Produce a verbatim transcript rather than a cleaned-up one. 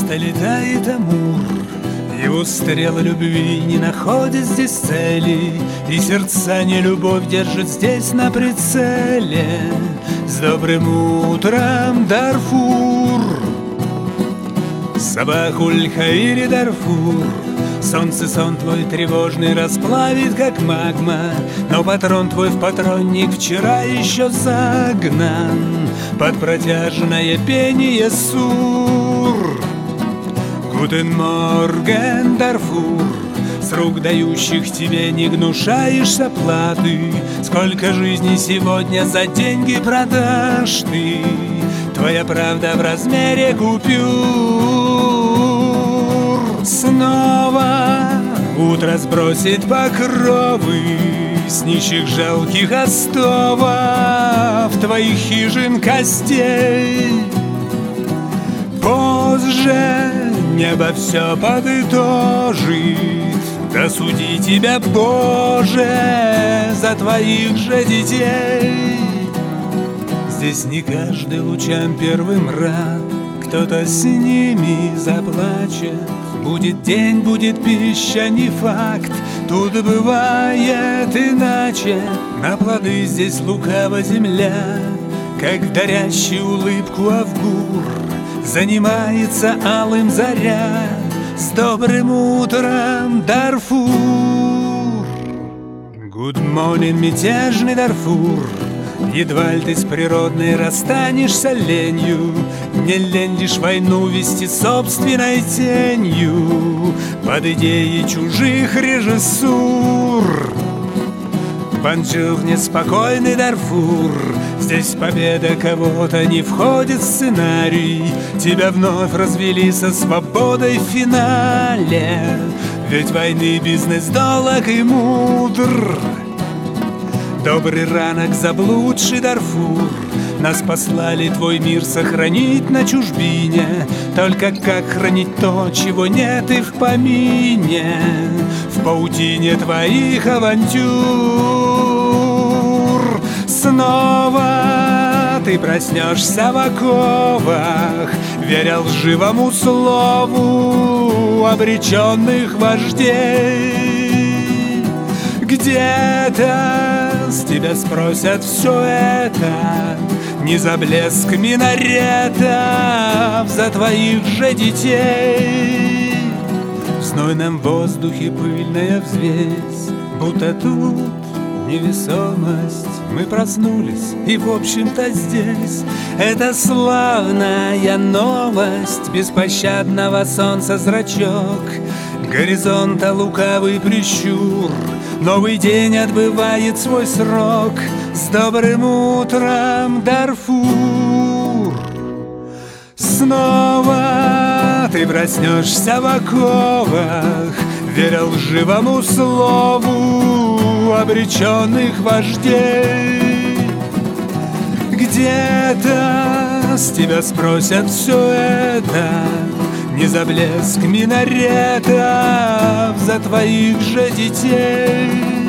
Часто летает Амур, его стрелы любви не находят здесь цели, и сердца не любовь держит здесь на прицеле. С добрым утром, Дарфур! Сабах уль-Хаири, Дарфур! Солнце сон твой тревожный расплавит, как магма, но патрон твой в патронник вчера еще загнан под протяжное пение сур. Гутен морген, Дарфур! С рук дающих тебе не гнушаешься платы. Сколько жизней сегодня за деньги продашь ты? Твоя правда в размере купюр. Снова утро сбросит покровы с нищих жалких остовов твоих хижин костей. Позже небо все подытожит, да суди тебя, Боже, за твоих же детей. Здесь не каждый лучам первым рад, кто-то с ними заплачет. Будет день, будет пища, не факт, тут бывает иначе. На плоды здесь лукава земля, как дарящий улыбку Авгур занимается алым заря. С добрым утром, Дарфур! Good morning, мятежный Дарфур! Едва ли ты с природной расстанешься ленью, не лень лишь войну вести собственной тенью под идеей чужих режиссур. Бонжур, неспокойный Дарфур! Здесь победа кого-то не входит в сценарий. Тебя вновь развели со свободой в финале, ведь войны бизнес долог и мудр. Добрый ранок, заблудший Дарфур! Нас послали твой мир сохранить на чужбине. Только как хранить то, чего нет и в помине, в паутине твоих авантюр? Снова ты проснешься в оковах, веря лживому слову обреченных вождей. Где-то с тебя спросят все это, не за блеск минаретов, за твоих же детей. В знойном воздухе пыльная взвесь, будто тут невесомость. Мы проснулись, и в общем-то здесь это славная новость беспощадного солнца зрачок, горизонта лукавый прищур. Новый день отбывает свой срок. С добрым утром, Дарфур! Снова ты проснешься в оковах, веря лживому слову обреченных вождей. Где-то с тебя спросят все это, не за блеск минаретов, за твоих же детей.